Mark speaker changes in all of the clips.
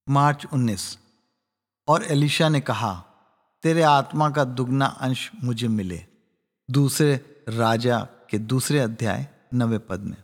Speaker 1: मार्च 19। और एलीशा ने कहा, तेरे आत्मा का दुगना अंश मुझे मिले। दूसरे राजा के 2 अध्याय 9 पद में।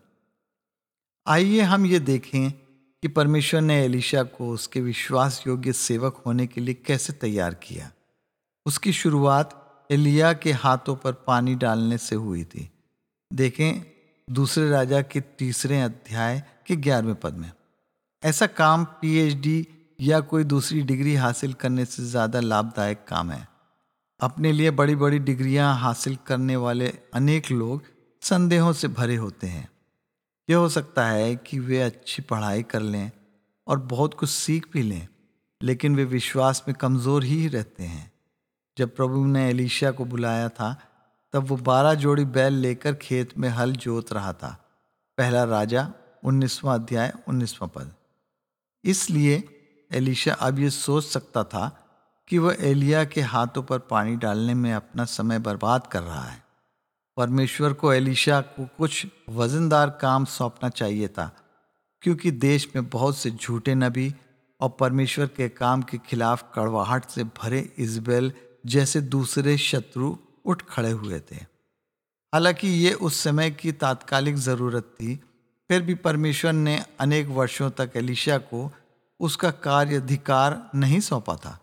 Speaker 1: आइए हम ये देखें कि परमेश्वर ने एलीशा को उसके विश्वास योग्य सेवक होने के लिए कैसे तैयार किया। उसकी शुरुआत एलिया के हाथों पर पानी डालने से हुई थी। देखें 2 राजा के 3 अध्याय के 11वें पद में। ऐसा काम पीएचडी या कोई दूसरी डिग्री हासिल करने से ज़्यादा लाभदायक काम है। अपने लिए बड़ी बड़ी डिग्रियां हासिल करने वाले अनेक लोग संदेहों से भरे होते हैं। यह हो सकता है कि वे अच्छी पढ़ाई कर लें और बहुत कुछ सीख भी लें, लेकिन वे विश्वास में कमज़ोर ही रहते हैं। जब प्रभु ने एलीशा को बुलाया था तब वो 12 जोड़ी बैल लेकर खेत में हल जोत रहा था। 1 राजा 19वां अध्याय 19वां पद। इसलिए एलीशा अब ये सोच सकता था कि वह एलिया के हाथों पर पानी डालने में अपना समय बर्बाद कर रहा है। परमेश्वर को एलीशा को कुछ वजनदार काम सौंपना चाहिए था, क्योंकि देश में बहुत से झूठे नबी और परमेश्वर के काम के खिलाफ कड़वाहट से भरे इजबेल जैसे दूसरे शत्रु उठ खड़े हुए थे। हालांकि ये उस समय की तात्कालिक ज़रूरत थी, फिर भी परमेश्वर ने अनेक वर्षों तक एलीशा को उसका कार्य अधिकार नहीं सौंपा था।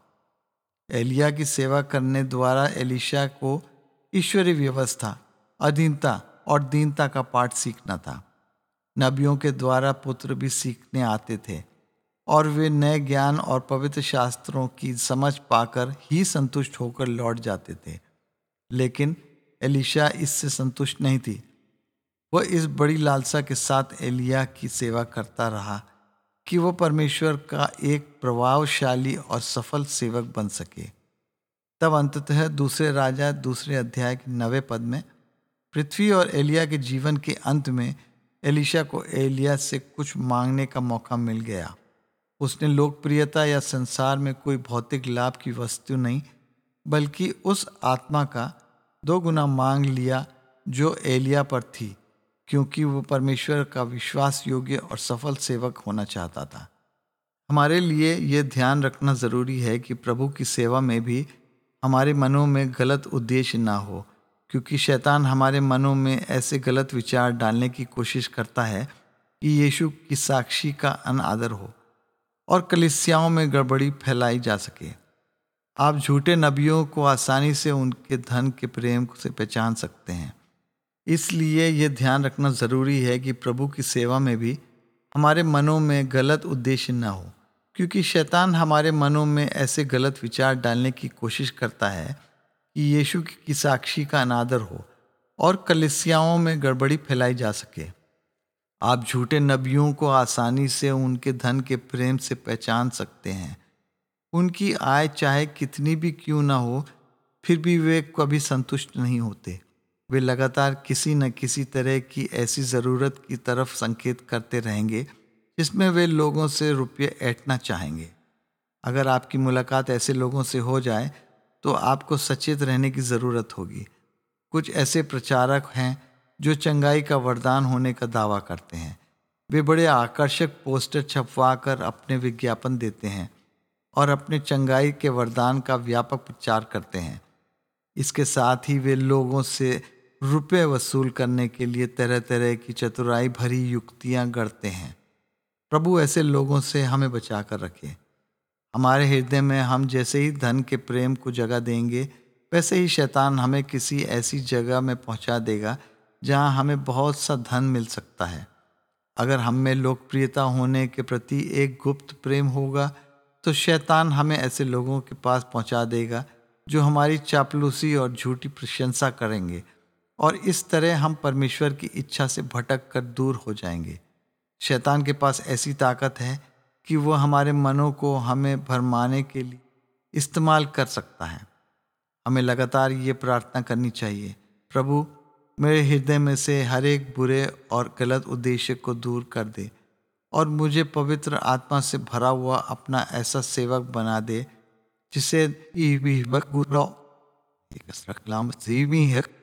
Speaker 1: एलिया की सेवा करने द्वारा एलीशा को ईश्वरीय व्यवस्था, अधीनता और दीनता का पाठ सीखना था। नबियों के द्वारा पुत्र भी सीखने आते थे और वे नए ज्ञान और पवित्र शास्त्रों की समझ पाकर ही संतुष्ट होकर लौट जाते थे। लेकिन एलीशा इससे संतुष्ट नहीं थी। वह इस बड़ी लालसा के साथ एलिया की सेवा करता रहा कि वह परमेश्वर का एक प्रभावशाली और सफल सेवक बन सके। तब अंततः 2 राजा 2 अध्याय के 9 पद में पृथ्वी और एलिया के जीवन के अंत में एलीशा को एलिया से कुछ मांगने का मौका मिल गया। उसने लोकप्रियता या संसार में कोई भौतिक लाभ की वस्तु नहीं, बल्कि उस आत्मा का 2 गुना मांग लिया जो एलिया पर थी, क्योंकि वो परमेश्वर का विश्वास योग्य और सफल सेवक होना चाहता था। हमारे लिए यह ध्यान रखना ज़रूरी है कि प्रभु की सेवा में भी हमारे मनों में गलत उद्देश्य ना हो, क्योंकि शैतान हमारे मनों में ऐसे गलत विचार डालने की कोशिश करता है कि यीशु की साक्षी का अनादर हो और कलीसियाओं में गड़बड़ी फैलाई जा सके। आप झूठे नबियों को आसानी से उनके धन के प्रेम से पहचान सकते हैं। इसलिए यह ध्यान रखना ज़रूरी है कि प्रभु की सेवा में भी हमारे मनों में गलत उद्देश्य न हो, क्योंकि शैतान हमारे मनों में ऐसे गलत विचार डालने की कोशिश करता है कि यीशु की साक्षी का अनादर हो और कलीसियाओं में गड़बड़ी फैलाई जा सके। आप झूठे नबियों को आसानी से उनके धन के प्रेम से पहचान सकते हैं। उनकी आय चाहे कितनी भी क्यों ना हो, फिर भी वे कभी संतुष्ट नहीं होते। वे लगातार किसी न किसी तरह की ऐसी ज़रूरत की तरफ संकेत करते रहेंगे जिसमें वे लोगों से रुपये ऐंठना चाहेंगे। अगर आपकी मुलाकात ऐसे लोगों से हो जाए तो आपको सचेत रहने की ज़रूरत होगी। कुछ ऐसे प्रचारक हैं जो चंगाई का वरदान होने का दावा करते हैं। वे बड़े आकर्षक पोस्टर छपवा कर अपने विज्ञापन देते हैं और अपने चंगाई के वरदान का व्यापक प्रचार करते हैं। इसके साथ ही वे लोगों से रुपए वसूल करने के लिए तरह तरह की चतुराई भरी युक्तियां गढ़ते हैं। प्रभु ऐसे लोगों से हमें बचा कर रखे। हमारे हृदय में हम जैसे ही धन के प्रेम को जगह देंगे, वैसे ही शैतान हमें किसी ऐसी जगह में पहुंचा देगा जहां हमें बहुत सा धन मिल सकता है। अगर हम में लोकप्रियता होने के प्रति एक गुप्त प्रेम होगा तो शैतान हमें ऐसे लोगों के पास पहुंचा देगा जो हमारी चापलूसी और झूठी प्रशंसा करेंगे, और इस तरह हम परमेश्वर की इच्छा से भटक कर दूर हो जाएंगे। शैतान के पास ऐसी ताकत है कि वह हमारे मनों को हमें भरमाने के लिए इस्तेमाल कर सकता है। हमें लगातार ये प्रार्थना करनी चाहिए, प्रभु मेरे हृदय में से हर एक बुरे और गलत उद्देश्य को दूर कर दे और मुझे पवित्र आत्मा से भरा हुआ अपना ऐसा सेवक बना दे जिसे